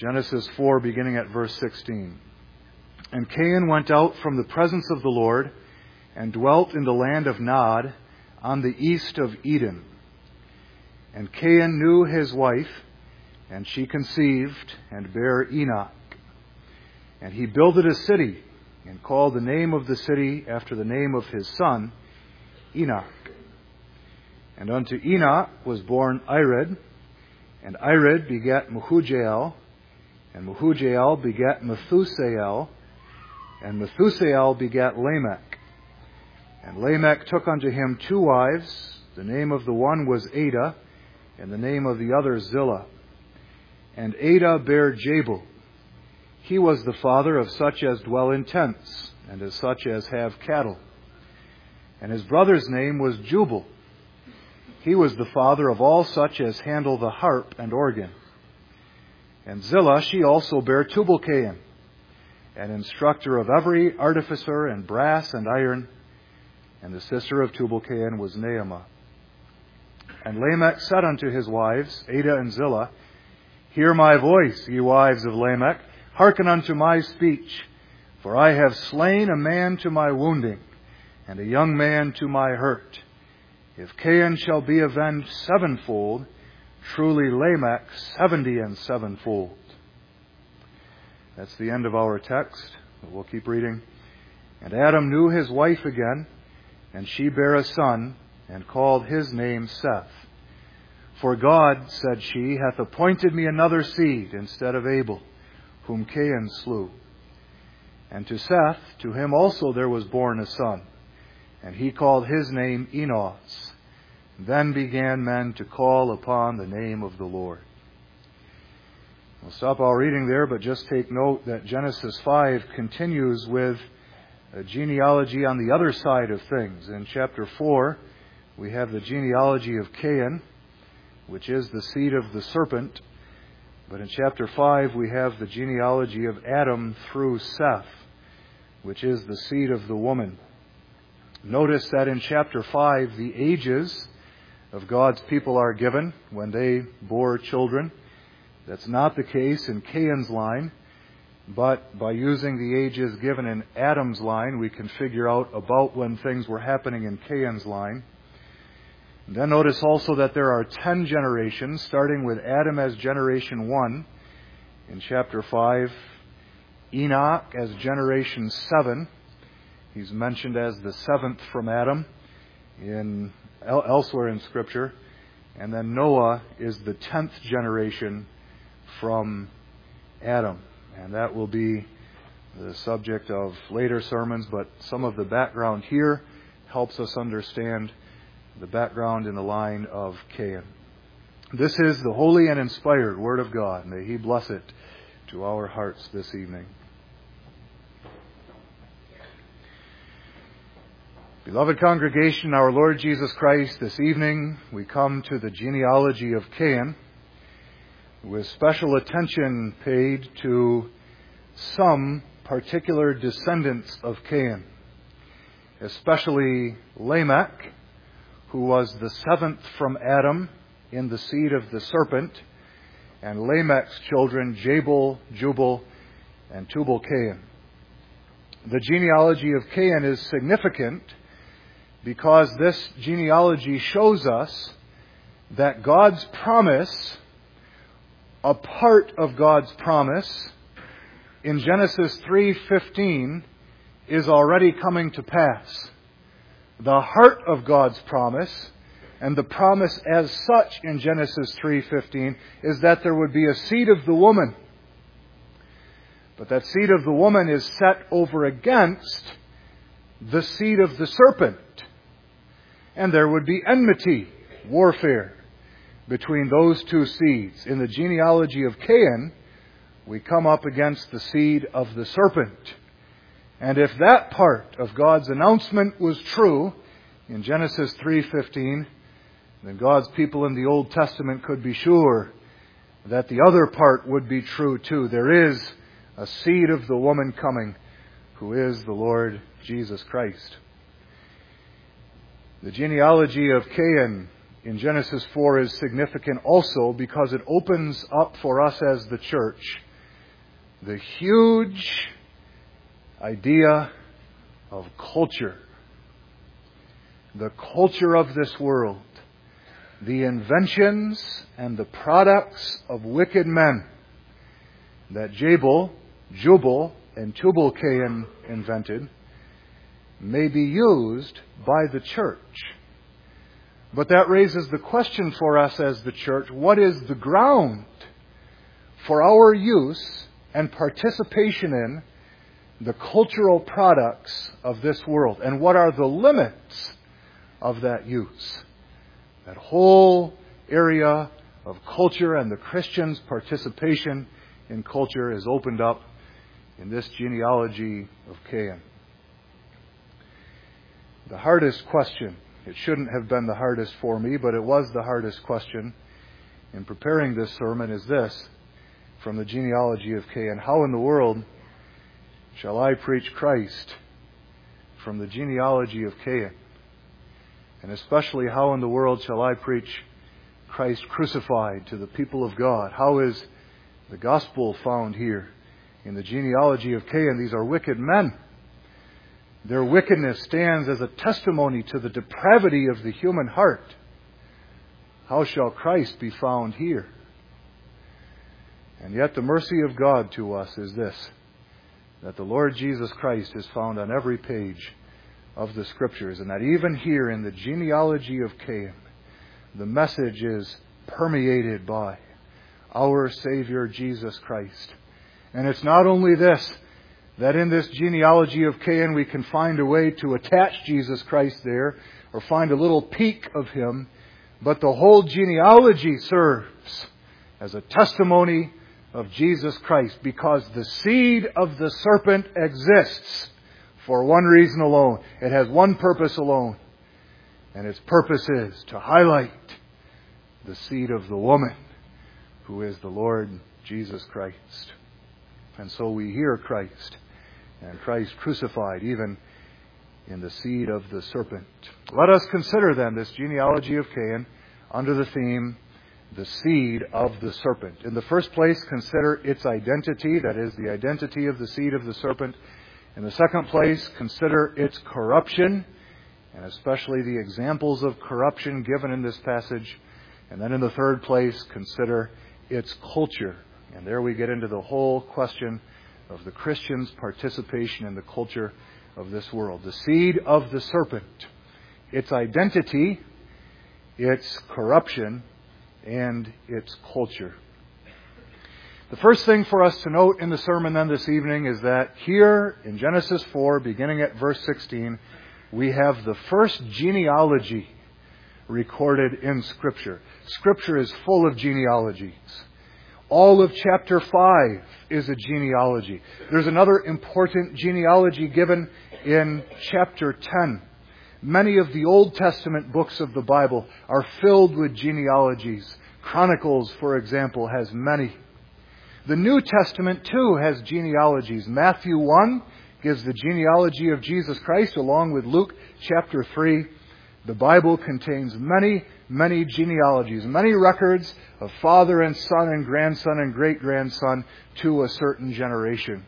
Genesis 4, beginning at verse 16. And Cain went out from the presence of the Lord and dwelt in the land of Nod on the east of Eden. And Cain knew his wife, and she conceived and bare Enoch. And he builded a city and called the name of the city after the name of his son, Enoch. And unto Enoch was born Irad, and Irad begat Mehujael, and Mehujael begat Methusael, and Methusael begat Lamech. And Lamech took unto him two wives. The name of the one was Adah, and the name of the other Zillah. And Adah bare Jabal. He was the father of such as dwell in tents, and of such as have cattle. And his brother's name was Jubal. He was the father of all such as handle the harp and organ. And Zillah, she also bare Tubal-Cain, an instructor of every artificer in brass and iron. And the sister of Tubal-Cain was Naamah. And Lamech said unto his wives, Adah and Zillah, Hear my voice, ye wives of Lamech, hearken unto my speech. For I have slain a man to my wounding, and a young man to my hurt. If Cain shall be avenged sevenfold, truly Lamech 70 and sevenfold. That's the end of our text. We'll keep reading. And Adam knew his wife again, and she bare a son, and called his name Seth. For God, said she, hath appointed me another seed instead of Abel, whom Cain slew. And to Seth, to him also there was born a son, and he called his name Enos. Then began men to call upon the name of the Lord. We'll stop our reading there, but just take note that Genesis 5 continues with a genealogy on the other side of things. In chapter 4, we have the genealogy of Cain, which is the seed of the serpent. But in chapter 5, we have the genealogy of Adam through Seth, which is the seed of the woman. Notice that in chapter 5, the ages of God's people are given when they bore children. That's not the case in Cain's line, but by using the ages given in Adam's line, we can figure out about when things were happening in Cain's line. And then notice also that there are 10 generations, starting with Adam as generation 1 in chapter 5, Enoch as generation 7. He's mentioned as the 7th from Adam elsewhere in Scripture. And then Noah is the 10th generation from Adam. And that will be the subject of later sermons, but some of the background here helps us understand the background in the line of Cain. This is the holy and inspired Word of God. May He bless it to our hearts this evening. Beloved congregation, our Lord Jesus Christ, this evening we come to the genealogy of Cain with special attention paid to some particular descendants of Cain, especially Lamech, who was the 7th from Adam in the seed of the serpent, and Lamech's children, Jabal, Jubal, and Tubal-Cain. The genealogy of Cain is significant because this genealogy shows us that God's promise, a part of God's promise, in Genesis 3:15 is already coming to pass. The heart of God's promise, and the promise as such in Genesis 3:15, is that there would be a seed of the woman. But that seed of the woman is set over against the seed of the serpent. And there would be enmity, warfare, between those two seeds. In the genealogy of Cain, we come up against the seed of the serpent. And if that part of God's announcement was true in Genesis 3:15, then God's people in the Old Testament could be sure that the other part would be true too. There is a seed of the woman coming, who is the Lord Jesus Christ. The genealogy of Cain in Genesis 4 is significant also because it opens up for us as the church the huge idea of culture. The culture of this world. The inventions and the products of wicked men that Jubal, and Tubal-Cain invented may be used by the church. But that raises the question for us as the church, what is the ground for our use and participation in the cultural products of this world? And what are the limits of that use? That whole area of culture and the Christian's participation in culture is opened up in this genealogy of Cain. The hardest question, it shouldn't have been the hardest for me, but it was the hardest question in preparing this sermon, is this, from the genealogy of Cain. How in the world shall I preach Christ from the genealogy of Cain? And especially, how in the world shall I preach Christ crucified to the people of God? How is the gospel found here in the genealogy of Cain? These are wicked men. Their wickedness stands as a testimony to the depravity of the human heart. How shall Christ be found here? And yet the mercy of God to us is this, that the Lord Jesus Christ is found on every page of the Scriptures, and that even here in the genealogy of Cain, the message is permeated by our Savior Jesus Christ. And it's not only this, that in this genealogy of Cain we can find a way to attach Jesus Christ there, or find a little peek of Him, but the whole genealogy serves as a testimony of Jesus Christ, because the seed of the serpent exists for one reason alone. It has one purpose alone. And its purpose is to highlight the seed of the woman, who is the Lord Jesus Christ. And so we hear Christ, and Christ crucified even in the seed of the serpent. Let us consider then this genealogy of Cain under the theme, the seed of the serpent. In the first place, consider its identity, that is, the identity of the seed of the serpent. In the second place, consider its corruption, and especially the examples of corruption given in this passage. And then in the third place, consider its culture. And there we get into the whole question of the Christian's participation in the culture of this world. The seed of the serpent, its identity, its corruption, and its culture. The first thing for us to note in the sermon then this evening is that here in Genesis 4, beginning at verse 16, we have the first genealogy recorded in Scripture. Scripture is full of genealogies. All of chapter 5 is a genealogy. There's another important genealogy given in chapter 10. Many of the Old Testament books of the Bible are filled with genealogies. Chronicles, for example, has many. The New Testament, too, has genealogies. Matthew 1 gives the genealogy of Jesus Christ, along with Luke chapter 3. The Bible contains many, many genealogies, many records of father and son and grandson and great-grandson to a certain generation.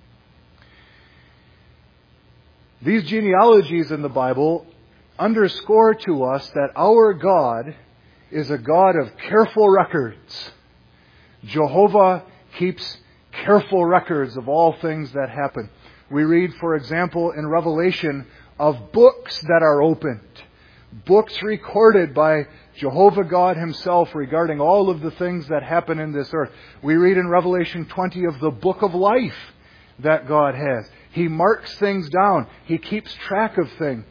These genealogies in the Bible underscore to us that our God is a God of careful records. Jehovah keeps careful records of all things that happen. We read, for example, in Revelation of books that are opened. Books recorded by Jehovah God Himself regarding all of the things that happen in this earth. We read in Revelation 20 of the book of life that God has. He marks things down. He keeps track of things.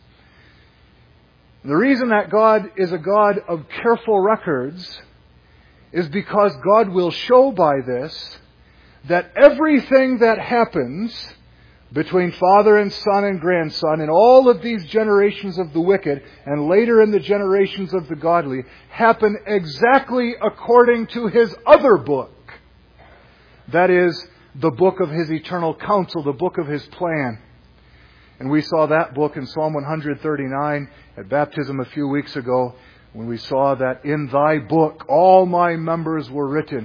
The reason that God is a God of careful records is because God will show by this that everything that happens between father and son and grandson in all of these generations of the wicked and later in the generations of the godly happen exactly according to His other book. That is, the book of His eternal counsel, the book of His plan. And we saw that book in Psalm 139 at baptism a few weeks ago, when we saw that in Thy book all my members were written,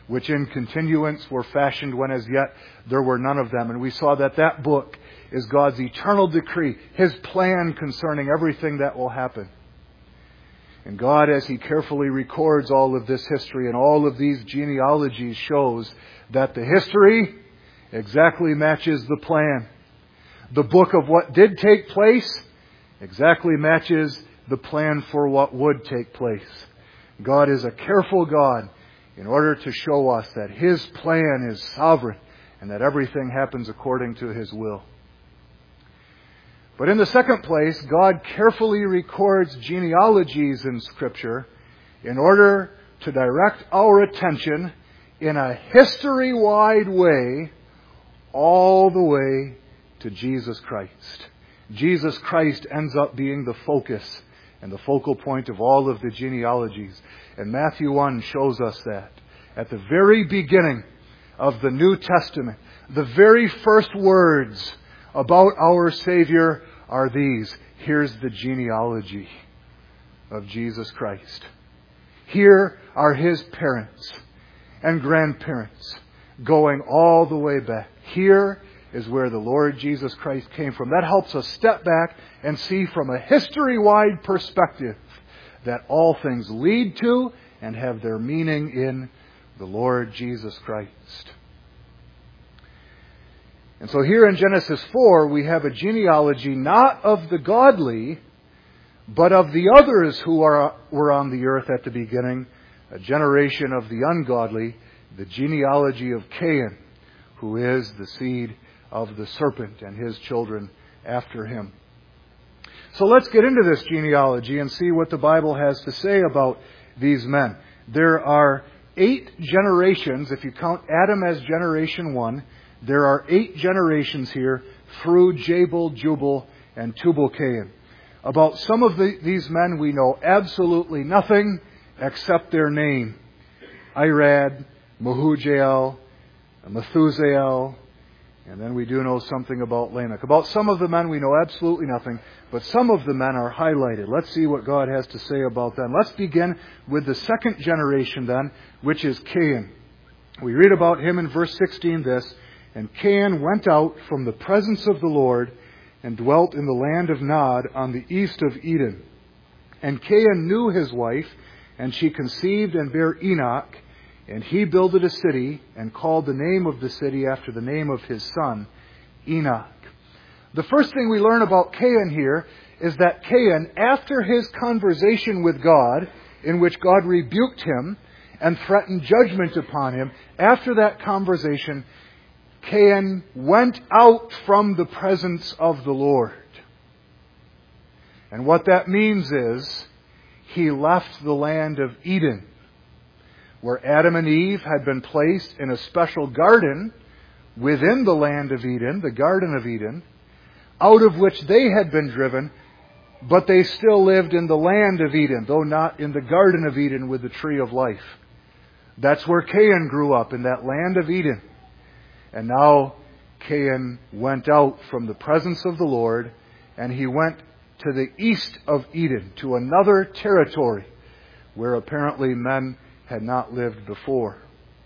which in continuance were fashioned when as yet there were none of them. And we saw that that book is God's eternal decree, His plan concerning everything that will happen. And God, as He carefully records all of this history and all of these genealogies, shows that the history exactly matches the plan. The book of what did take place exactly matches the plan for what would take place. God is a careful God in order to show us that His plan is sovereign and that everything happens according to His will. But in the second place, God carefully records genealogies in Scripture in order to direct our attention in a history-wide way all the way to Jesus Christ. Jesus Christ ends up being the focus and the focal point of all of the genealogies. And Matthew 1 shows us that. At the very beginning of the New Testament, the very first words about our Savior are these. Here's the genealogy of Jesus Christ. Here are His parents and grandparents going all the way back. Here is where the Lord Jesus Christ came from. That helps us step back and see from a history-wide perspective that all things lead to and have their meaning in the Lord Jesus Christ. And so here in Genesis 4, we have a genealogy not of the godly, but of the others who were on the earth at the beginning, a generation of the ungodly, the genealogy of Cain, who is the seed of the serpent and his children after him. So let's get into this genealogy and see what the Bible has to say about these men. There are 8 generations, if you count Adam as generation 1, there are 8 generations here through Jabal, Jubal, and Tubal-Cain. About some of these men we know absolutely nothing except their name. Irad, Mehujael, Methusael, and then we do know something about Lamech. About some of the men we know absolutely nothing, but some of the men are highlighted. Let's see what God has to say about them. Let's begin with the second generation then, which is Cain. We read about him in verse 16 this, "And Cain went out from the presence of the Lord and dwelt in the land of Nod on the east of Eden. And Cain knew his wife, and she conceived and bare Enoch, and he builded a city and called the name of the city after the name of his son, Enoch." The first thing we learn about Cain here is that Cain, after his conversation with God, in which God rebuked him and threatened judgment upon him, after that conversation, Cain went out from the presence of the Lord. And what that means is he left the land of Eden, where Adam and Eve had been placed in a special garden within the land of Eden, the Garden of Eden, out of which they had been driven, but they still lived in the land of Eden, though not in the Garden of Eden with the tree of life. That's where Cain grew up, in that land of Eden. And now Cain went out from the presence of the Lord, and he went to the east of Eden, to another territory where apparently men had not lived before.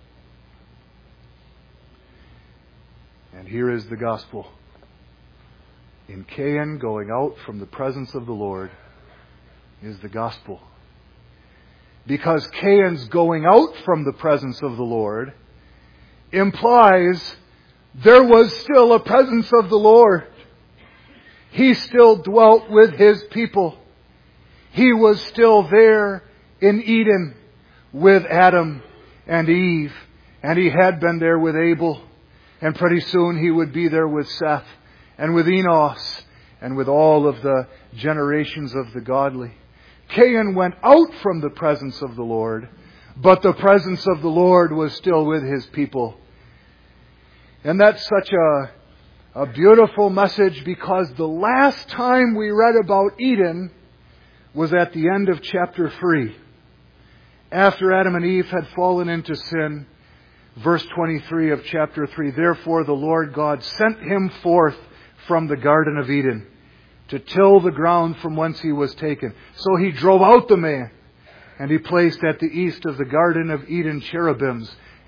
And here is the gospel. In Cain going out from the presence of the Lord is the gospel. Because Cain's going out from the presence of the Lord implies there was still a presence of the Lord. He still dwelt with His people. He was still there in Eden with Adam and Eve. And He had been there with Abel. And pretty soon He would be there with Seth and with Enos and with all of the generations of the godly. Cain went out from the presence of the Lord, but the presence of the Lord was still with His people. And that's such a beautiful message, because the last time we read about Eden was at the end of chapter 3. After Adam and Eve had fallen into sin, verse 23 of chapter 3, "Therefore the Lord God sent him forth from the Garden of Eden to till the ground from whence he was taken. So He drove out the man, and He placed at the east of the Garden of Eden cherubims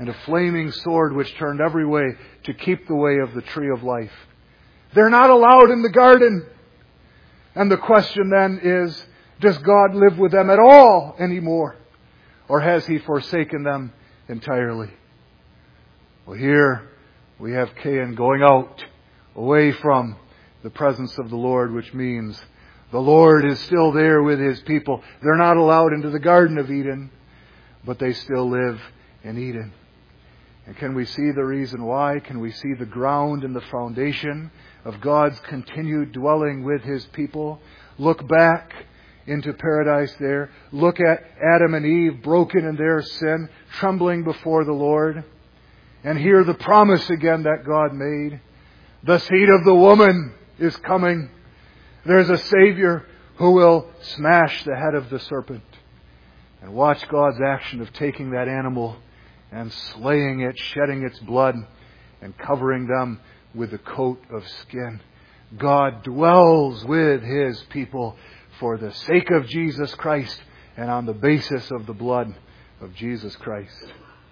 and a flaming sword which turned every way to keep the way of the tree of life. They're not allowed in the garden. And the question then is, does God live with them at all anymore? Or has He forsaken them entirely? Well, here we have Cain going out, away from the presence of the Lord, which means the Lord is still there with His people. They're not allowed into the Garden of Eden, but they still live in Eden. And can we see the reason why? Can we see the ground and the foundation of God's continued dwelling with His people? Look back into paradise there. Look at Adam and Eve, broken in their sin, trembling before the Lord. And hear the promise again that God made. The seed of the woman is coming. There's a Savior who will smash the head of the serpent. And watch God's action of taking that animal and slaying it, shedding its blood, and covering them with a coat of skin. God dwells with His people for the sake of Jesus Christ and on the basis of the blood of Jesus Christ.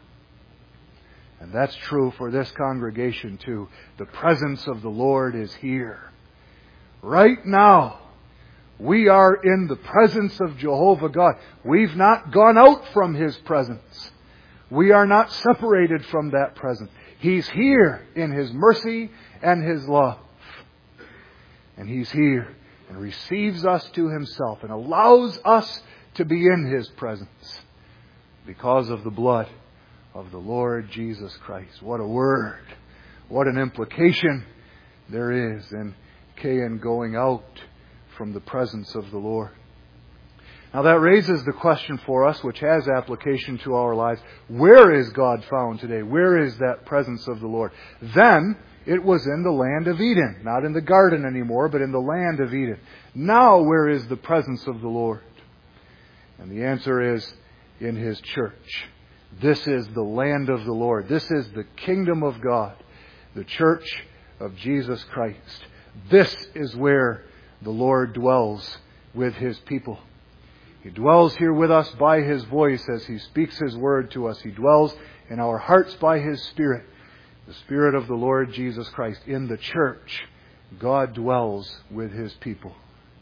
And that's true for this congregation too. The presence of the Lord is here. Right now, we are in the presence of Jehovah God. We've not gone out from His presence. We are not separated from that presence. He's here in His mercy and His love. And He's here and receives us to Himself and allows us to be in His presence because of the blood of the Lord Jesus Christ. What a word. What an implication there is in Cain going out from the presence of the Lord. Now that raises the question for us, which has application to our lives. Where is God found today? Where is that presence of the Lord? Then it was in the land of Eden. Not in the garden anymore, but in the land of Eden. Now where is the presence of the Lord? And the answer is in His church. This is the land of the Lord. This is the kingdom of God. The church of Jesus Christ. This is where the Lord dwells with His people. He dwells here with us by His voice as He speaks His word to us. He dwells in our hearts by His Spirit. The Spirit of the Lord Jesus Christ. In the church, God dwells with His people.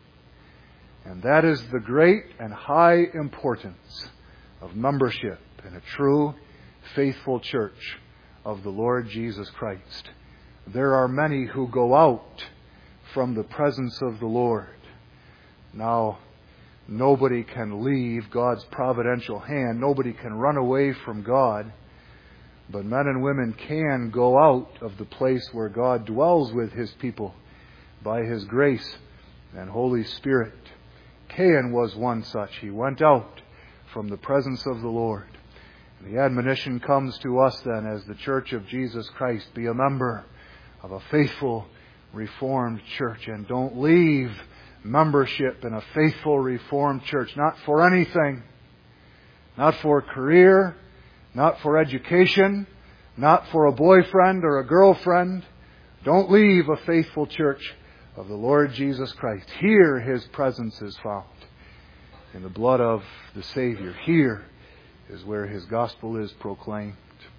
And that is the great and high importance of membership in a true, faithful church of the Lord Jesus Christ. There are many who go out from the presence of the Lord. Now, nobody can leave God's providential hand. Nobody can run away from God. But men and women can go out of the place where God dwells with His people by His grace and Holy Spirit. Cain was one such. He went out from the presence of the Lord. And the admonition comes to us then as the church of Jesus Christ. Be a member of a faithful Reformed church. And don't leave membership in a faithful Reformed church. Not for anything. Not for a career. Not for education. Not for a boyfriend or a girlfriend. Don't leave a faithful church of the Lord Jesus Christ. Here His presence is found. In the blood of the Savior. Here is where His gospel is proclaimed.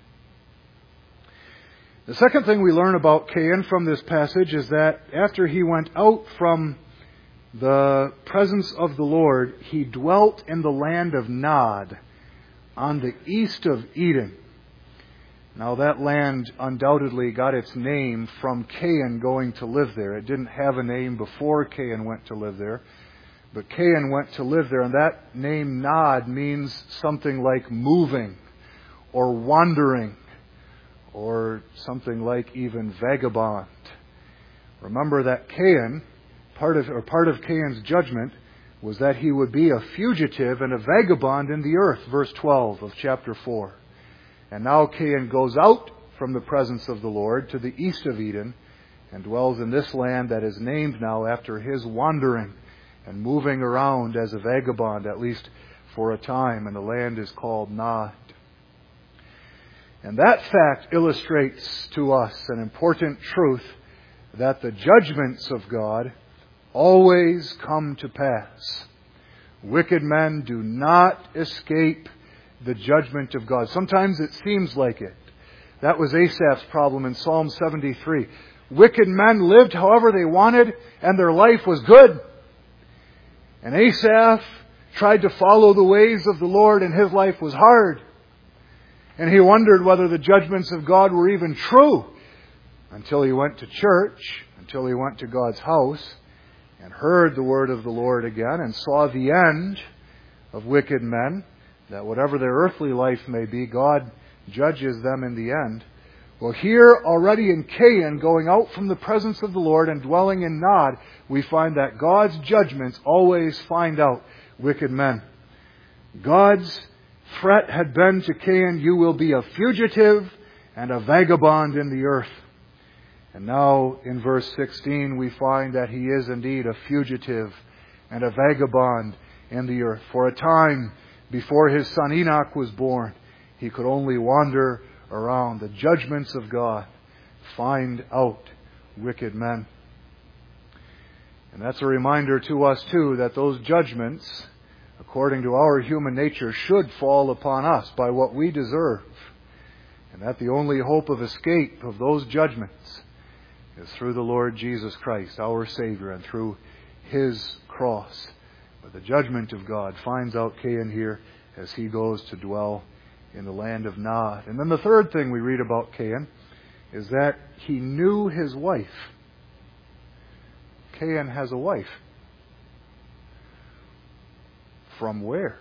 The second thing we learn about Cain from this passage is that after he went out from the presence of the Lord, he dwelt in the land of Nod, on the east of Eden. Now that land undoubtedly got its name from Cain going to live there. It didn't have a name before Cain went to live there. But Cain went to live there, and that name Nod means something like moving or wandering or something like even vagabond. Remember that Cain, part of Cain's judgment was that he would be a fugitive and a vagabond in the earth, verse 12 of chapter 4. And now Cain goes out from the presence of the Lord to the east of Eden and dwells in this land that is named now after his wandering and moving around as a vagabond, at least for a time, and the land is called Nod. And that fact illustrates to us an important truth that the judgments of God always come to pass. Wicked men do not escape the judgment of God. Sometimes it seems like it. That was Asaph's problem in Psalm 73. Wicked men lived however they wanted, and their life was good. And Asaph tried to follow the ways of the Lord, and his life was hard. And he wondered whether the judgments of God were even true, until he went to church, until he went to God's house, and heard the word of the Lord again, and saw the end of wicked men, that whatever their earthly life may be, God judges them in the end. Well, here already in Cain, going out from the presence of the Lord and dwelling in Nod, we find that God's judgments always find out wicked men. God's threat had been to Cain, you will be a fugitive and a vagabond in the earth. And now in verse 16 we find that he is indeed a fugitive and a vagabond in the earth. For a time before his son Enoch was born, he could only wander around. The judgments of God find out wicked men. And that's a reminder to us too that those judgments, according to our human nature, should fall upon us by what we deserve. And that the only hope of escape of those judgments is through the Lord Jesus Christ, our Savior, and through His cross. But the judgment of God finds out Cain here as he goes to dwell in the land of Nod. And then the third thing we read about Cain is that he knew his wife. Cain has a wife. From where?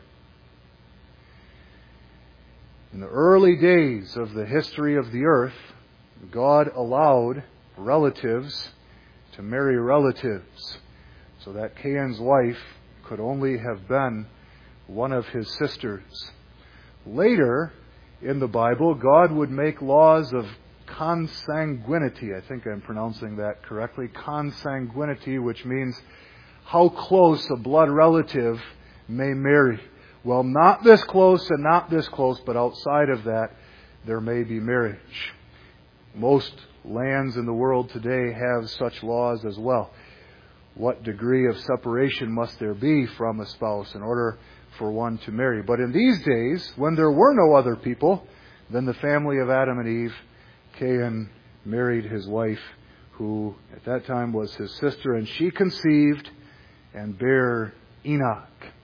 In the early days of the history of the earth, God allowed relatives to marry relatives, so that Cain's wife could only have been one of his sisters. Later in the Bible, God would make laws of consanguinity. I think I'm pronouncing that correctly. Consanguinity, which means how close a blood relative may marry. Well, not this close and not this close, but outside of that, there may be marriage. Most lands in the world today have such laws as well. What degree of separation must there be from a spouse in order for one to marry? But in these days, when there were no other people than the family of Adam and Eve, Cain married his wife, who at that time was his sister, and she conceived and bare Enoch.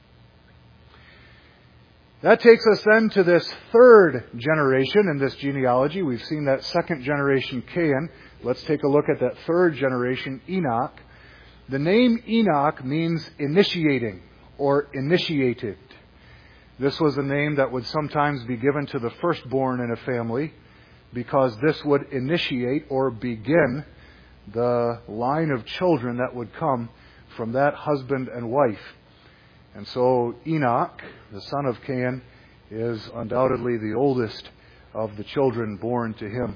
That takes us then to this third generation in this genealogy. We've seen that second generation, Cain. Let's take a look at that third generation, Enoch. The name Enoch means initiating or initiated. This was a name that would sometimes be given to the firstborn in a family, because this would initiate or begin the line of children that would come from that husband and wife. And so Enoch, the son of Cain, is undoubtedly the oldest of the children born to him.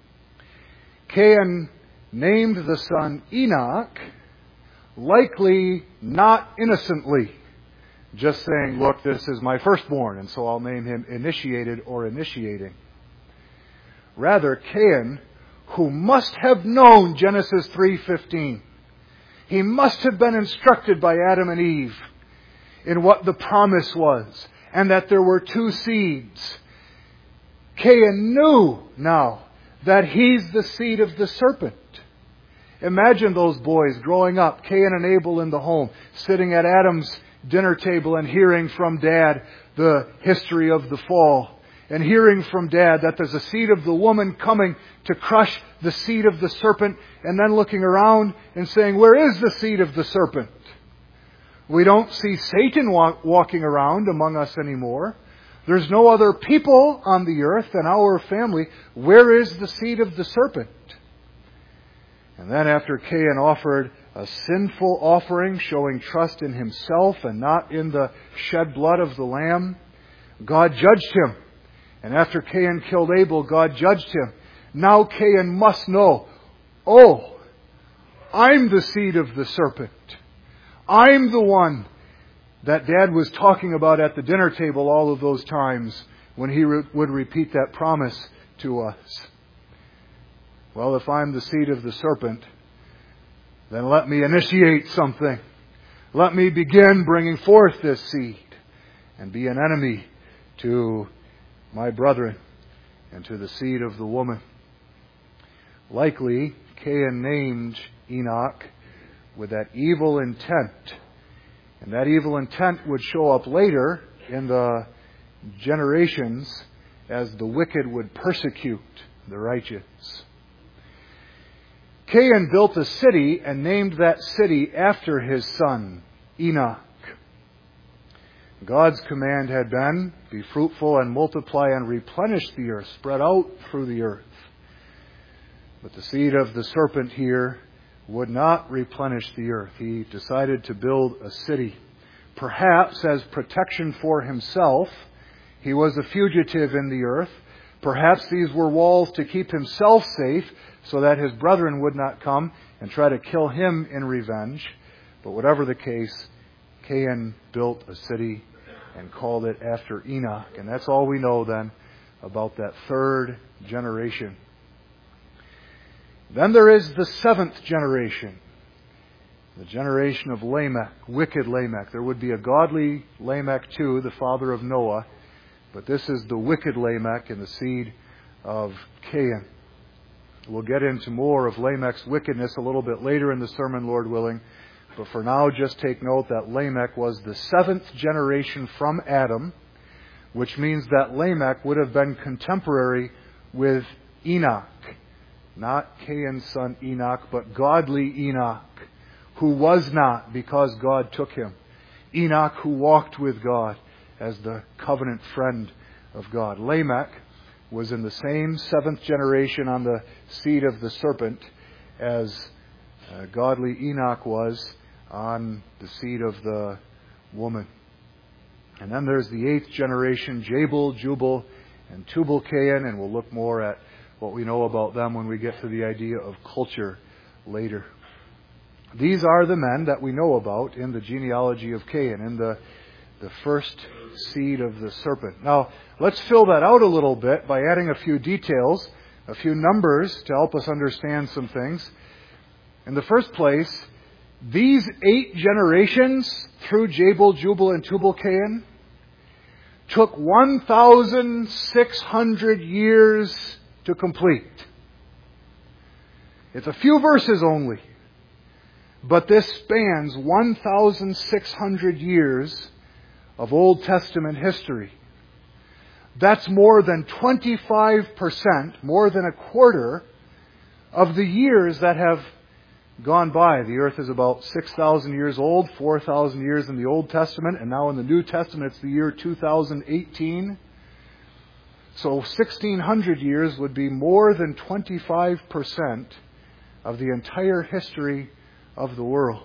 Cain named the son Enoch, likely not innocently, just saying, look, this is my firstborn, and so I'll name him initiated or initiating. Rather, Cain, who must have known Genesis 3:15, he must have been instructed by Adam and Eve in what the promise was, and that there were two seeds. Cain knew now that he's the seed of the serpent. Imagine those boys growing up, Cain and Abel in the home, sitting at Adam's dinner table and hearing from Dad the history of the fall, and hearing from Dad that there's a seed of the woman coming to crush the seed of the serpent, and then looking around and saying, where is the seed of the serpent? We don't see Satan walking around among us anymore. There's no other people on the earth than our family. Where is the seed of the serpent? And then after Cain offered a sinful offering, showing trust in himself and not in the shed blood of the lamb, God judged him. And after Cain killed Abel, God judged him. Now Cain must know, oh, I'm the seed of the serpent. I'm the one that Dad was talking about at the dinner table all of those times when he would repeat that promise to us. Well, if I'm the seed of the serpent, then let me initiate something. Let me begin bringing forth this seed and be an enemy to my brethren, and to the seed of the woman. Likely, Cain named Enoch with that evil intent. And that evil intent would show up later in the generations as the wicked would persecute the righteous. Cain built a city and named that city after his son, Enoch. God's command had been, be fruitful and multiply and replenish the earth, spread out through the earth. But the seed of the serpent here would not replenish the earth. He decided to build a city. Perhaps as protection for himself, he was a fugitive in the earth. Perhaps these were walls to keep himself safe so that his brethren would not come and try to kill him in revenge. But whatever the case, Cain built a city and called it after Enoch. And that's all we know then about that third generation. Then there is the seventh generation, the generation of Lamech, wicked Lamech. There would be a godly Lamech too, the father of Noah, but this is the wicked Lamech and the seed of Cain. We'll get into more of Lamech's wickedness a little bit later in the sermon, Lord willing, but for now just take note that Lamech was the seventh generation from Adam, which means that Lamech would have been contemporary with Enoch. Not Cain's son Enoch, but godly Enoch, who was not because God took him. Enoch who walked with God as the covenant friend of God. Lamech was in the same seventh generation on the seed of the serpent as godly Enoch was on the seed of the woman. And then there's the eighth generation, Jabal, Jubal, and Tubal-Cain, and we'll look more at what we know about them when we get to the idea of culture later. These are the men that we know about in the genealogy of Cain, in the first seed of the serpent. Now, let's fill that out a little bit by adding a few details, a few numbers to help us understand some things. In the first place, these 8 generations through Jabal, Jubal, and Tubal-Cain took 1,600 years to complete. It's a few verses only, but this spans 1,600 years of Old Testament history. That's more than 25%, more than a quarter of the years that have gone by. The earth is about 6,000 years old, 4,000 years in the Old Testament, and now in the New Testament it's the year 2018. So 1,600 years would be more than 25% of the entire history of the world.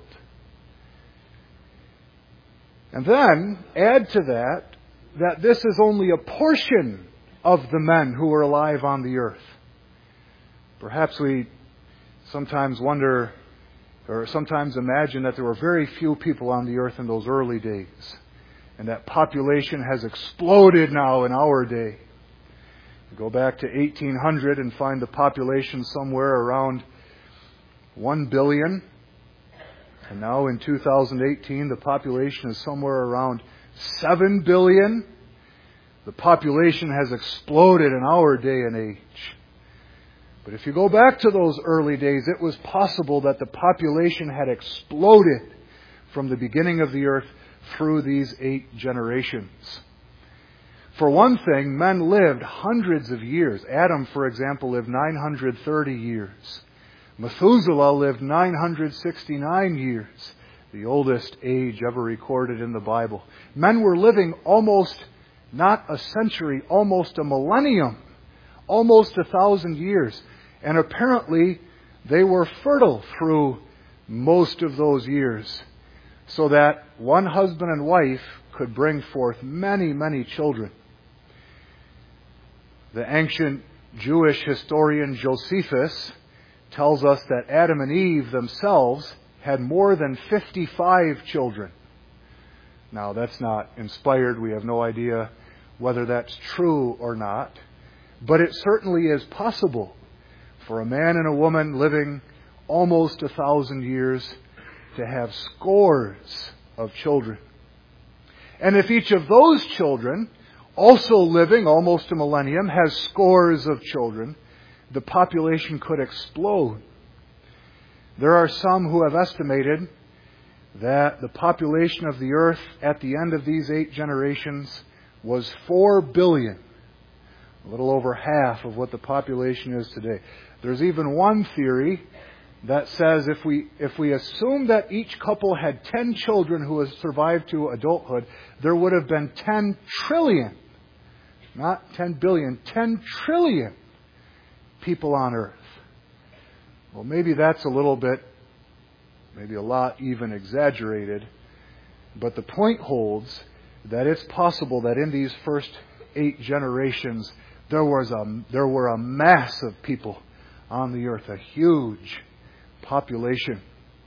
And then add to that this is only a portion of the men who were alive on the earth. Perhaps we sometimes wonder or sometimes imagine that there were very few people on the earth in those early days, and that population has exploded now in our day. Go back to 1800 and find the population somewhere around 1 billion. And now in 2018, the population is somewhere around 7 billion. The population has exploded in our day and age. But if you go back to those early days, it was possible that the population had exploded from the beginning of the earth through these 8 generations. For one thing, men lived hundreds of years. Adam, for example, lived 930 years. Methuselah lived 969 years, the oldest age ever recorded in the Bible. Men were living almost, not a century, almost a millennium, almost 1,000 years. And apparently, they were fertile through most of those years, so that one husband and wife could bring forth many, many children. The ancient Jewish historian Josephus tells us that Adam and Eve themselves had more than 55 children. Now, that's not inspired. We have no idea whether that's true or not. But it certainly is possible for a man and a woman living almost 1,000 years to have scores of children. And if each of those children also living almost a millennium, has scores of children, the population could explode. There are some who have estimated that the population of the earth at the end of these 8 generations was 4 billion. A little over half of what the population is today. There's even one theory that says if we assume that each couple had 10 children who have survived to adulthood, there would have been 10 trillion, not 10 billion, 10 trillion people on earth. Well, maybe that's a little bit, maybe a lot even exaggerated, but the point holds that it's possible that in these first 8 generations there were a mass of people on the earth, a huge population.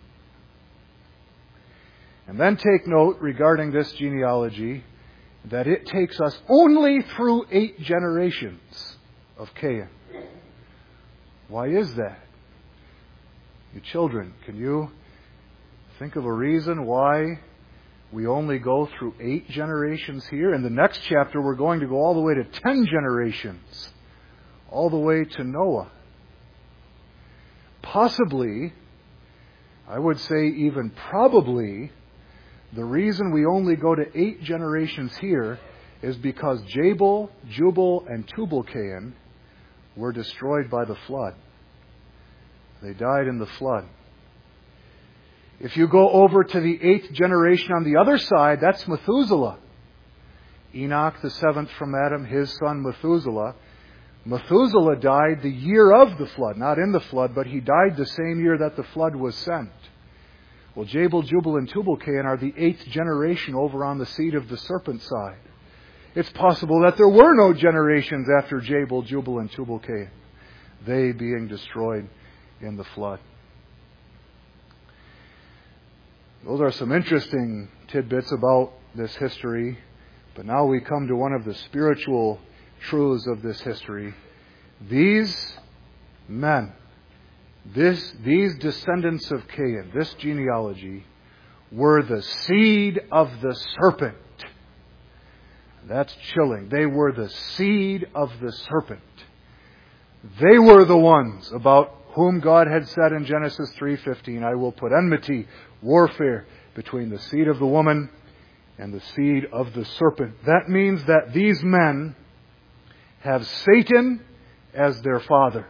And then take note regarding this genealogy that it takes us only through 8 generations of Cain. Why is that? You children, can you think of a reason why we only go through 8 generations here? In the next chapter, we're going to go all the way to 10 generations, all the way to Noah. Possibly, I would say even probably, the reason we only go to 8 generations here is because Jabal, Jubal, and Tubal-Cain were destroyed by the flood. They died in the flood. If you go over to the 8th generation on the other side, that's Methuselah. Enoch, the 7th from Adam, his son Methuselah. Methuselah died the year of the flood, not in the flood, but he died the same year that the flood was sent. Well, Jabal, Jubal, and Tubal-Cain are the 8th generation over on the seed of the serpent side. It's possible that there were no generations after Jabal, Jubal, and Tubal-Cain, they being destroyed in the flood. Those are some interesting tidbits about this history, but now we come to one of the spiritual truths of this history. These men, these descendants of Cain, this genealogy, were the seed of the serpent. That's chilling. They were the seed of the serpent. They were the ones about whom God had said in Genesis 3:15, I will put enmity, warfare between the seed of the woman and the seed of the serpent. That means that these men have Satan as their father.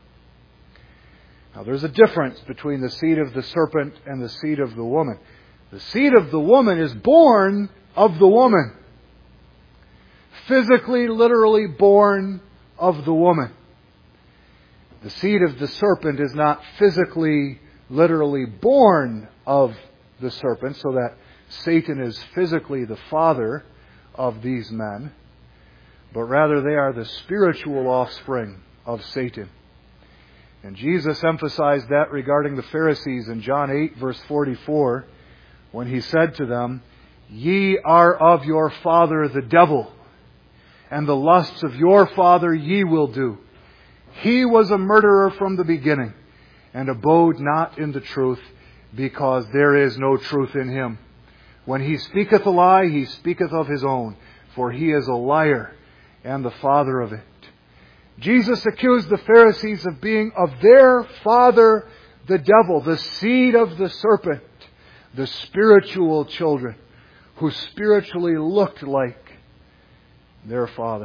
Now there's a difference between the seed of the serpent and the seed of the woman. The seed of the woman is born of the woman. Physically, literally born of the woman. The seed of the serpent is not physically, literally born of the serpent, so that Satan is physically the father of these men, but rather they are the spiritual offspring of Satan. And Jesus emphasized that regarding the Pharisees in John 8, verse 44, when He said to them, Ye are of your father the devil, and the lusts of your father ye will do. He was a murderer from the beginning, and abode not in the truth, because there is no truth in him. When he speaketh a lie, he speaketh of his own, for he is a liar and the father of it. Jesus accused the Pharisees of being of their father the devil, the seed of the serpent, the spiritual children who spiritually looked like their father.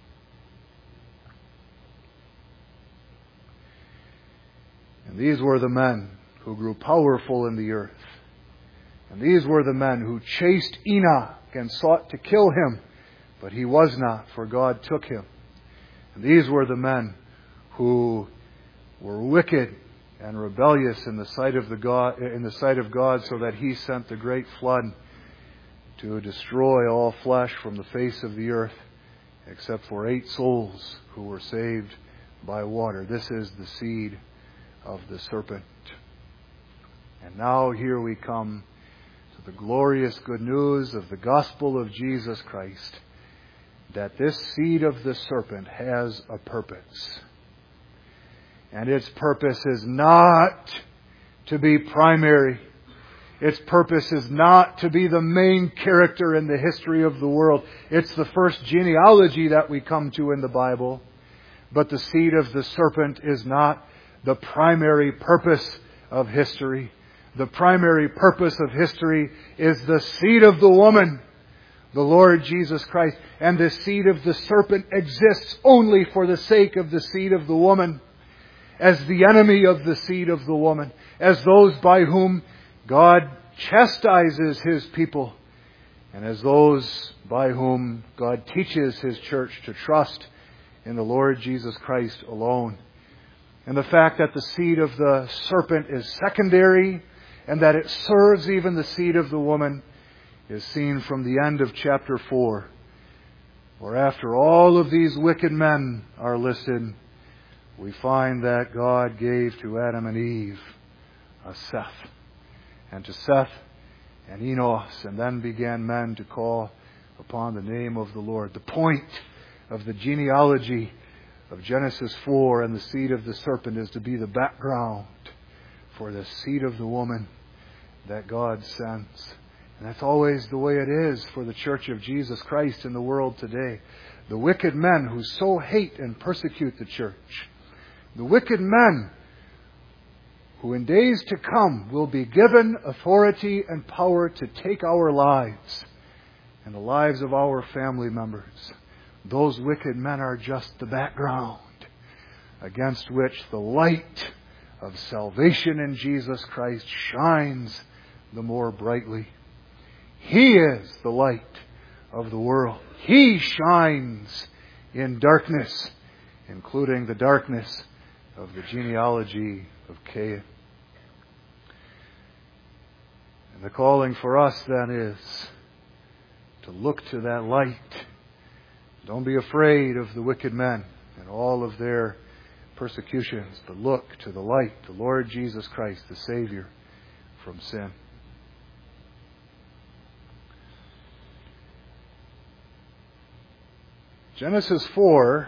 And these were the men who grew powerful in the earth. And these were the men who chased Enoch and sought to kill him, but he was not, for God took him. And these were the men who were wicked and rebellious in the sight of God, so that He sent the great flood to destroy all flesh from the face of the earth, except for 8 souls who were saved by water. This is the seed of the serpent. And now here we come to the glorious good news of the gospel of Jesus Christ, that this seed of the serpent has a purpose. And its purpose is not to be primary. Its purpose is not to be the main character in the history of the world. It's the first genealogy that we come to in the Bible. But the seed of the serpent is not the primary purpose of history. The primary purpose of history is the seed of the woman, the Lord Jesus Christ. And the seed of the serpent exists only for the sake of the seed of the woman, as the enemy of the seed of the woman, as those by whom God chastises His people, and as those by whom God teaches His church to trust in the Lord Jesus Christ alone. And the fact that the seed of the serpent is secondary and that it serves even the seed of the woman is seen from the end of chapter 4, where after all of these wicked men are listed, we find that God gave to Adam and Eve a Seth, and to Seth and Enos, and then began men to call upon the name of the Lord. The point of the genealogy of Genesis 4 and the seed of the serpent is to be the background for the seed of the woman that God sends. And that's always the way it is for the Church of Jesus Christ in the world today. The wicked men who so hate and persecute the church, the wicked men who in days to come will be given authority and power to take our lives and the lives of our family members, those wicked men are just the background against which the light of salvation in Jesus Christ shines the more brightly. He is the light of the world. He shines in darkness, including the darkness of the genealogy of Cain. And the calling for us then is to look to that light. Don't be afraid of the wicked men and all of their persecutions, but look to the light, the Lord Jesus Christ, the Savior from sin. Genesis 4,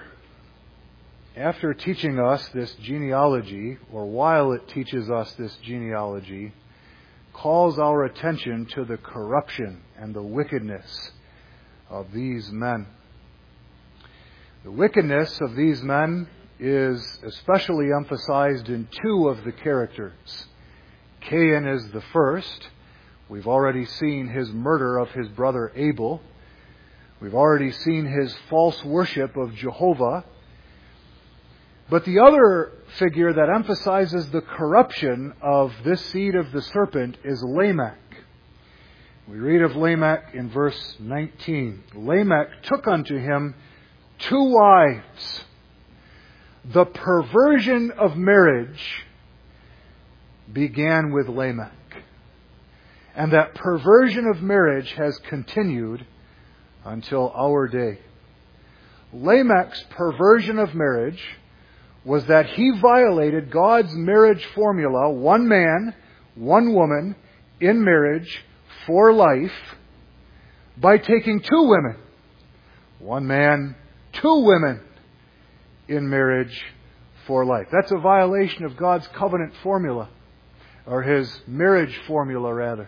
after teaching us this genealogy, or while it teaches us this genealogy, calls our attention to the corruption and the wickedness of these men. The wickedness of these men is especially emphasized in two of the characters. Cain is the first. We've already seen his murder of his brother Abel. We've already seen his false worship of Jehovah. But the other figure that emphasizes the corruption of this seed of the serpent is Lamech. We read of Lamech in verse 19. Lamech took unto him 2 wives. The perversion of marriage began with Lamech. And that perversion of marriage has continued until our day. Lamech's perversion of marriage was that he violated God's marriage formula, one man, one woman, in marriage for life, by taking 2 women. One man, 2 women in marriage for life. That's a violation of God's covenant formula, or His marriage formula, rather.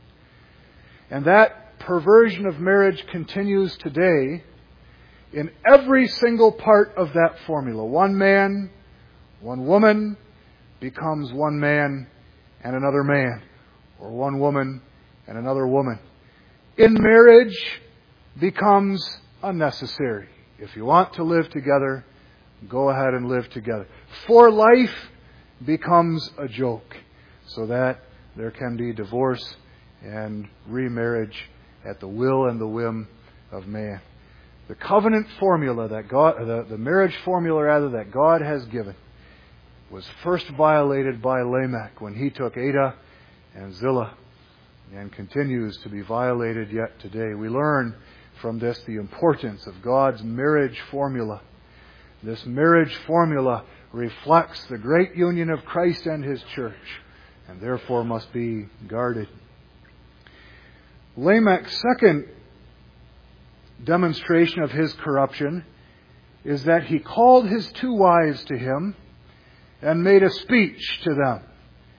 And that perversion of marriage continues today in every single part of that formula. One man, one woman becomes one man and another man, or one woman and another woman. In marriage becomes unnecessary. If you want to live together, go ahead and live together. For life becomes a joke, so that there can be divorce and remarriage at the will and the whim of man. The covenant formula that God, the marriage formula rather, that God has given was first violated by Lamech when he took Adah and Zillah, and continues to be violated yet today. We learn from this the importance of God's marriage formula. This marriage formula reflects the great union of Christ and His church, and therefore must be guarded. Lamech's second demonstration of his corruption is that he called his 2 wives to him and made a speech to them.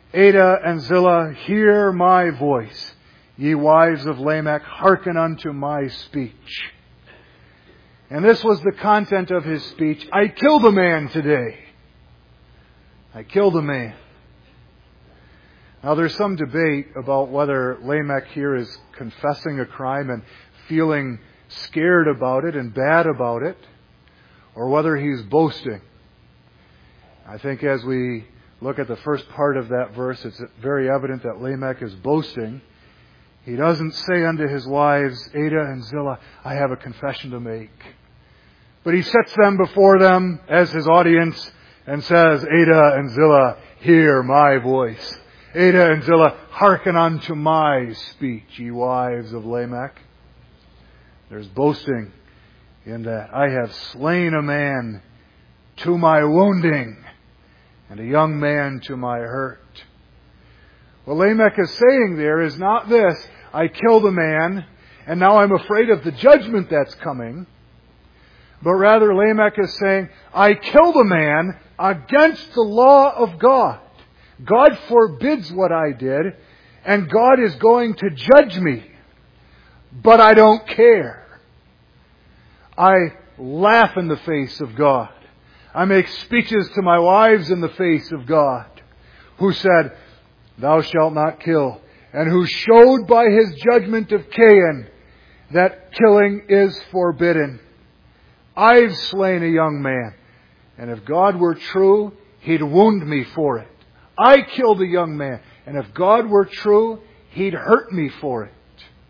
Ada and Zillah, hear my voice. Ye wives of Lamech, hearken unto my speech. And this was the content of his speech. I killed a man today. I killed a man. Now there's some debate about whether Lamech here is confessing a crime and feeling scared about it and bad about it, or whether he's boasting. I think as we look at the first part of that verse, it's very evident that Lamech is boasting. He doesn't say unto his wives, Ada and Zillah, I have a confession to make. But he sets them before them as his audience and says, Ada and Zillah, hear my voice. Ada and Zillah, hearken unto my speech, ye wives of Lamech. There's boasting in that. I have slain a man to my wounding, and a young man to my hurt. What Lamech is saying there is not this, I killed a man, and now I'm afraid of the judgment that's coming. But rather Lamech is saying, I killed a man against the law of God. God forbids what I did, and God is going to judge me. But I don't care. I laugh in the face of God. I make speeches to my wives in the face of God, who said, Thou shalt not kill, and who showed by his judgment of Cain that killing is forbidden. I've slain a young man, and if God were true, He'd wound me for it. I killed a young man, and if God were true, He'd hurt me for it.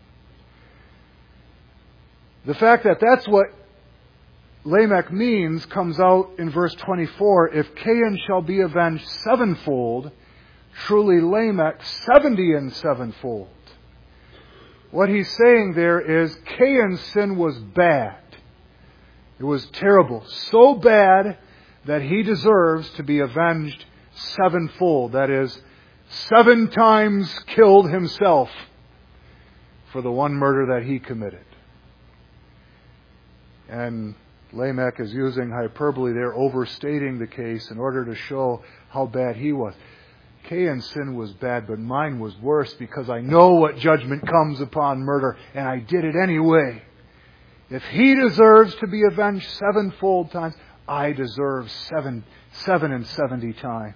The fact that that's what Lamech means comes out in verse 24. If Cain shall be avenged sevenfold, truly Lamech 70 and sevenfold. What he's saying there is Cain's sin was bad. It was terrible. So bad that he deserves to be avenged sevenfold. That is, 7 times killed himself for the one murder that he committed. And Lamech is using hyperbole there, overstating the case in order to show how bad he was. Cain's sin was bad, but mine was worse because I know what judgment comes upon murder, and I did it anyway. If he deserves to be avenged sevenfold times, I deserve 7 and 70 times.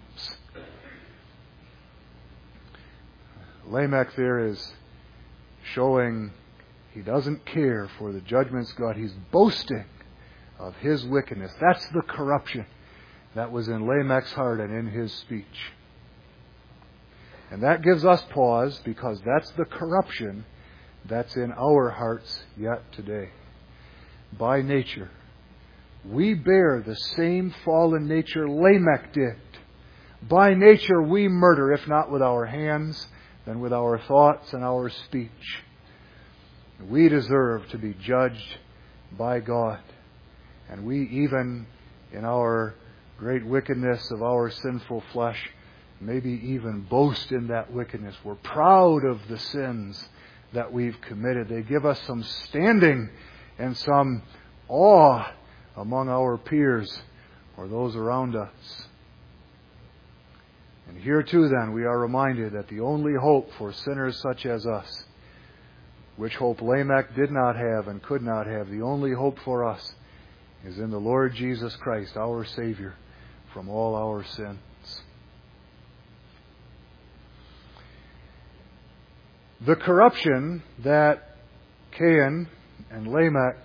Lamech there is showing he doesn't care for the judgments of God. He's boasting of his wickedness. That's the corruption that was in Lamech's heart and in his speech. And that gives us pause because that's the corruption that's in our hearts yet today. By nature, we bear the same fallen nature Lamech did. By nature, we murder, if not with our hands, then with our thoughts and our speech. We deserve to be judged by God. And we, even in our great wickedness of our sinful flesh, maybe even boast in that wickedness. We're proud of the sins that we've committed. They give us some standing and some awe among our peers or those around us. And here too then we are reminded that the only hope for sinners such as us, which hope Lamech did not have and could not have, the only hope for us is in the Lord Jesus Christ, our Savior, from all our sins. The corruption that Cain and Lamech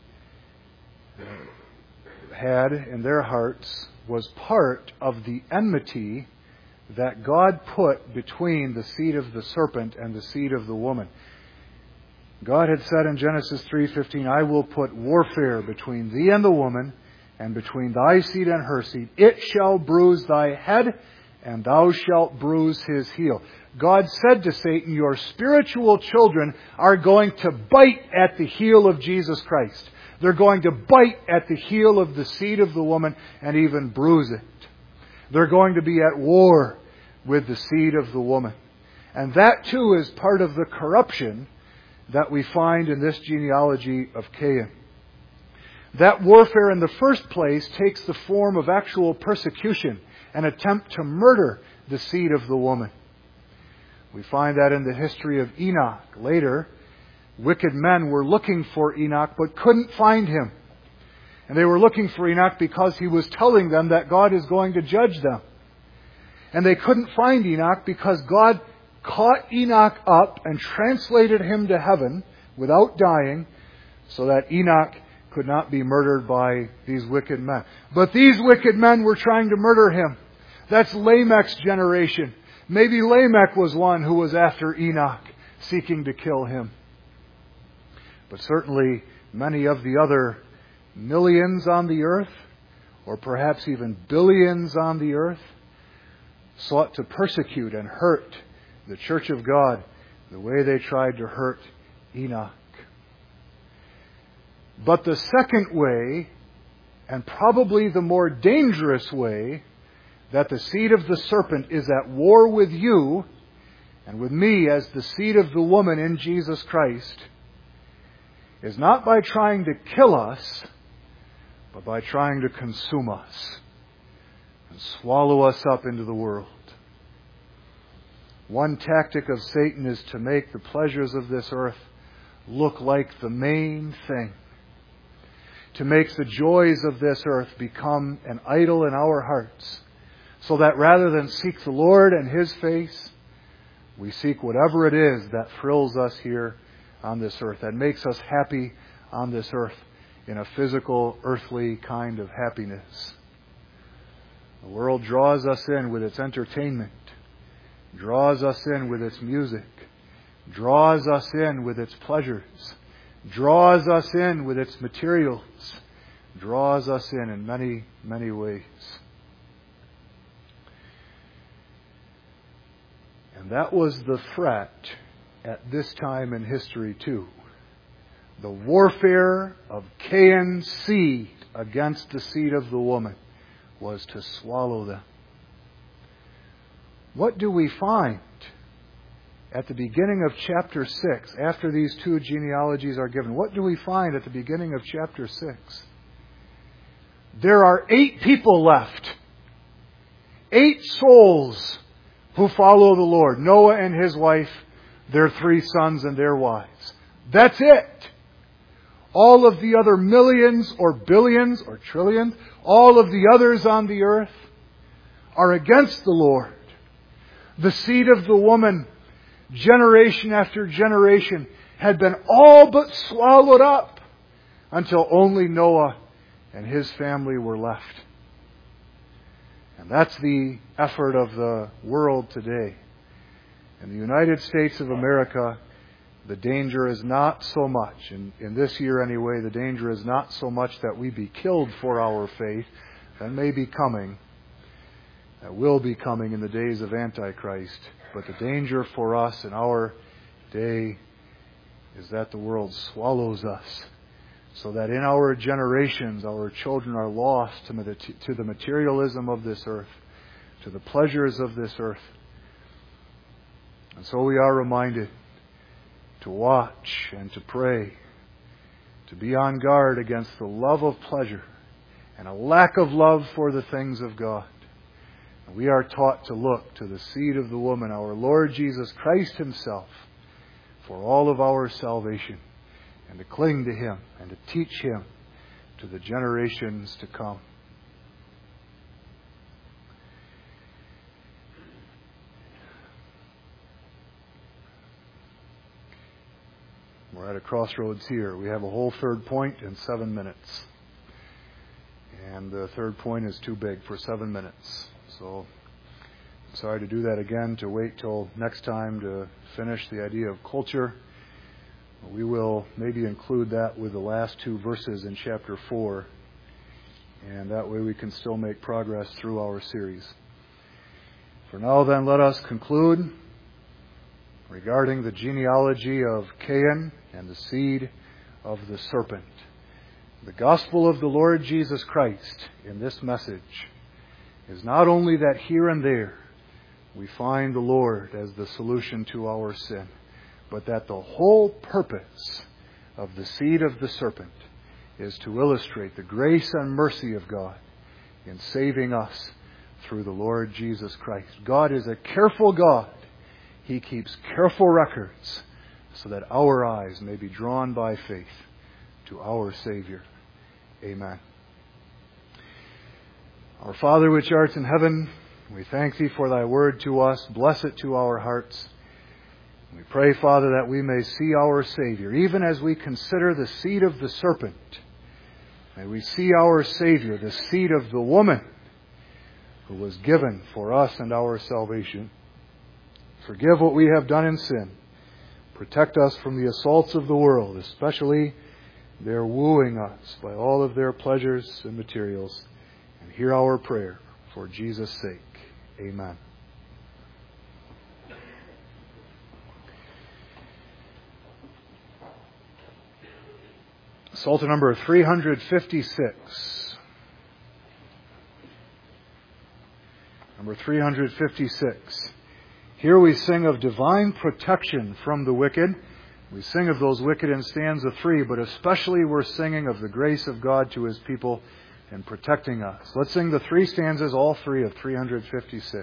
had in their hearts was part of the enmity that God put between the seed of the serpent and the seed of the woman. God had said in Genesis 3:15, I will put warfare between thee and the woman, and between thy seed and her seed. It shall bruise thy head, and thou shalt bruise his heel. God said to Satan, your spiritual children are going to bite at the heel of Jesus Christ. They're going to bite at the heel of the seed of the woman and even bruise it. They're going to be at war with the seed of the woman. And that too is part of the corruption that we find in this genealogy of Cain. That warfare in the first place takes the form of actual persecution. and attempt to murder the seed of the woman. We find that in the history of Enoch. Later, wicked men were looking for Enoch but couldn't find him. And they were looking for Enoch because he was telling them that God is going to judge them. And they couldn't find Enoch because God caught Enoch up and translated him to heaven without dying, so that Enoch could not be murdered by these wicked men. But these wicked men were trying to murder him. That's Lamech's generation. Maybe Lamech was one who was after Enoch, seeking to kill him. But certainly many of the other millions on the earth, or perhaps even billions on the earth, sought to persecute and hurt the church of God the way they tried to hurt Enoch. But the second way, and probably the more dangerous way, that the seed of the serpent is at war with you and with me as the seed of the woman in Jesus Christ, is not by trying to kill us, but by trying to consume us and swallow us up into the world. One tactic of Satan is to make the pleasures of this earth look like the main thing, to make the joys of this earth become an idol in our hearts, so that rather than seek the Lord and His face, we seek whatever it is that thrills us here on this earth, that makes us happy on this earth in a physical, earthly kind of happiness. The world draws us in with its entertainment, draws us in with its music, draws us in with its pleasures, draws us in with its materials, draws us in many, many ways. And that was the threat at this time in history too. The warfare of Cain's seed against the seed of the woman was to swallow them. What do we find at the beginning of chapter 6, after these two genealogies are given? What do we find at the beginning of chapter 6? There are 8 people left. 8 souls who follow the Lord. Noah and his wife, their 3 sons and their wives. That's it. All of the other millions or billions or trillions, all of the others on the earth are against the Lord. The seed of the woman, generation after generation, had been all but swallowed up until only Noah and his family were left. And that's the effort of the world today. In the United States of America, the danger is not so much, in this year anyway, the danger is not so much that we be killed for our faith. That may be coming. That will be coming in the days of Antichrist. But the danger for us in our day is that the world swallows us, so that in our generations our children are lost to the materialism of this earth, to the pleasures of this earth. And so we are reminded to watch and to pray, to be on guard against the love of pleasure and a lack of love for the things of God. And we are taught to look to the seed of the woman, our Lord Jesus Christ Himself, for all of our salvation, and to cling to Him and to teach Him to the generations to come. We're at a crossroads here. We have a whole third point in 7 minutes. And the third point is too big for 7 minutes. So I'm sorry to do that again, to wait till next time to finish the idea of culture. We will maybe include that with the last 2 verses in chapter 4. And that way we can still make progress through our series. For now then, let us conclude regarding the genealogy of Cain and the seed of the serpent. The gospel of the Lord Jesus Christ in this message is not only that here and there we find the Lord as the solution to our sin, but that the whole purpose of the seed of the serpent is to illustrate the grace and mercy of God in saving us through the Lord Jesus Christ. God is a careful God. He keeps careful records so that our eyes may be drawn by faith to our Savior. Amen. Our Father which art in heaven, we thank Thee for Thy word to us. Bless it to our hearts. We pray, Father, that we may see our Savior, even as we consider the seed of the serpent. May we see our Savior, the seed of the woman who was given for us and our salvation. Forgive what we have done in sin. Protect us from the assaults of the world, especially their wooing us by all of their pleasures and materials. And hear our prayer for Jesus' sake. Amen. Psalter number 356. Number 356. Here we sing of divine protection from the wicked. We sing of those wicked in stanza 3, but especially we're singing of the grace of God to His people in protecting us. Let's sing the 3 stanzas, all 3 of 356.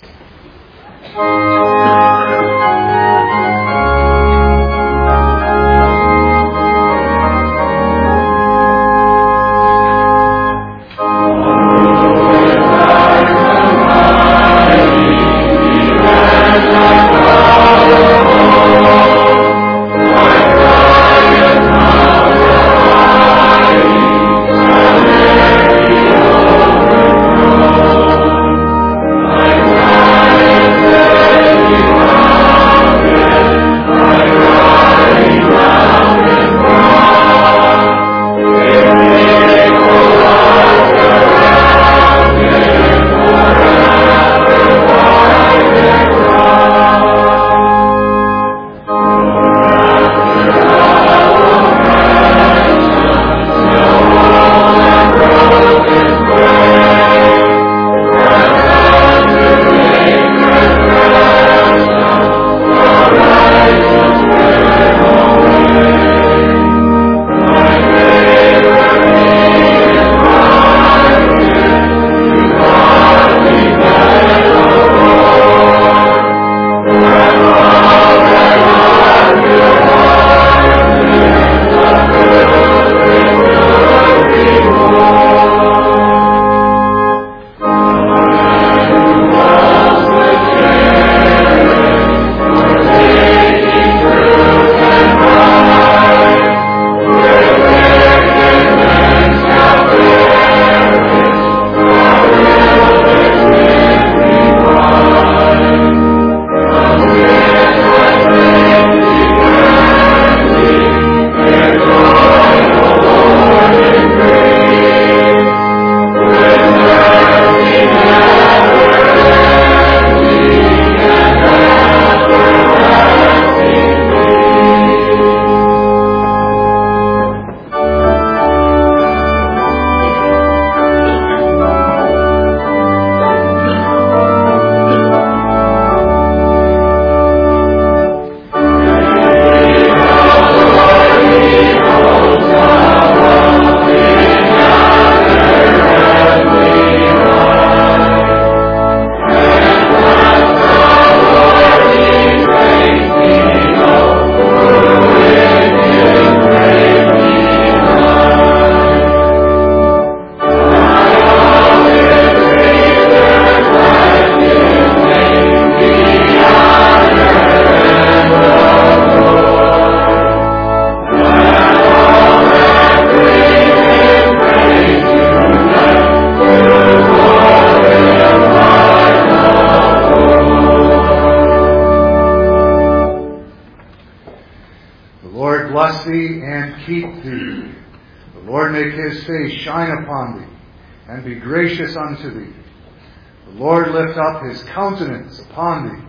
bless thee and keep thee. The Lord make his face shine upon thee and be gracious unto thee. The Lord lift up his countenance upon thee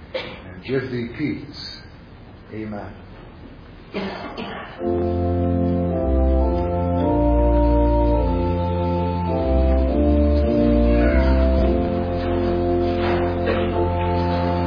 and give thee peace. Amen.